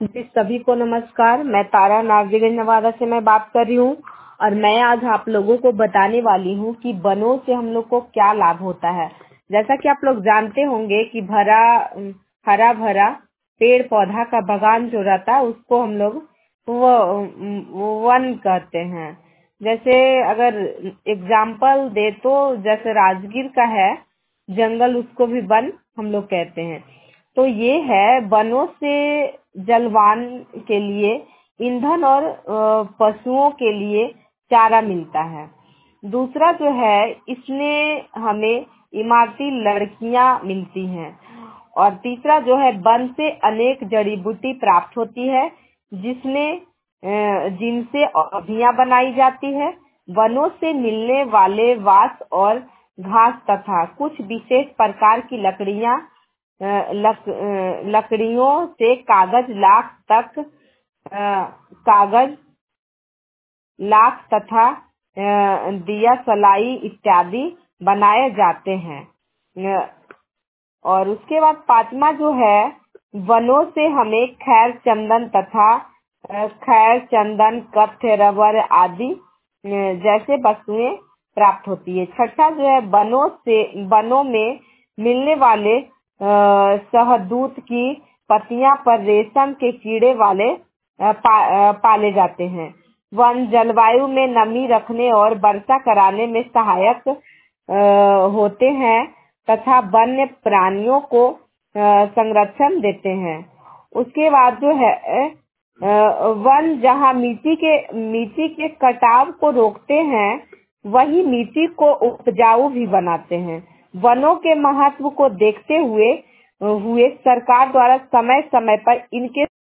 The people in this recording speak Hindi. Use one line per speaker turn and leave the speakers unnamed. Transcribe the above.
जी, सभी को नमस्कार। मैं तारा नागरिक नवादा से मैं बात कर रही हूँ और मैं आज आप लोगों को बताने वाली हूँ कि वनों से हम लोग को क्या लाभ होता है। जैसा कि आप लोग जानते होंगे कि हरा भरा पेड़ पौधा का बगान जो रहता है उसको हम लोग वो वन कहते हैं। जैसे अगर एग्जाम्पल दे तो जैसे राजगीर का है जंगल, उसको भी वन हम लोग कहते हैं। तो ये है, वनों से जलवान के लिए ईंधन और पशुओं के लिए चारा मिलता है। दूसरा जो है, इसमें हमें इमारती लड़कियां मिलती हैं। और तीसरा जो है, वन से अनेक जड़ी बूटी प्राप्त होती है जिनसे औषधियां बनाई जाती है। वनों से मिलने वाले बांस और घास तथा कुछ विशेष प्रकार की लकड़ियों से कागज लाख तथा दिया सलाई इत्यादि बनाए जाते हैं। और उसके बाद पांचवा जो है, वनों से हमें खैर चंदन कत्थ रबर आदि जैसे वस्तुएं प्राप्त होती है। छठा जो है, वनों में मिलने वाले शहदूत की पत्तियां पर रेशम के कीड़े वाले पाले जाते हैं। वन जलवायु में नमी रखने और वर्षा कराने में सहायक होते हैं तथा वन्य प्राणियों को संरक्षण देते हैं। उसके बाद जो है, वन जहाँ मिट्टी के कटाव को रोकते हैं, वही मिट्टी को उपजाऊ भी बनाते हैं। वनों के महत्व को देखते हुए सरकार द्वारा समय समय पर इनके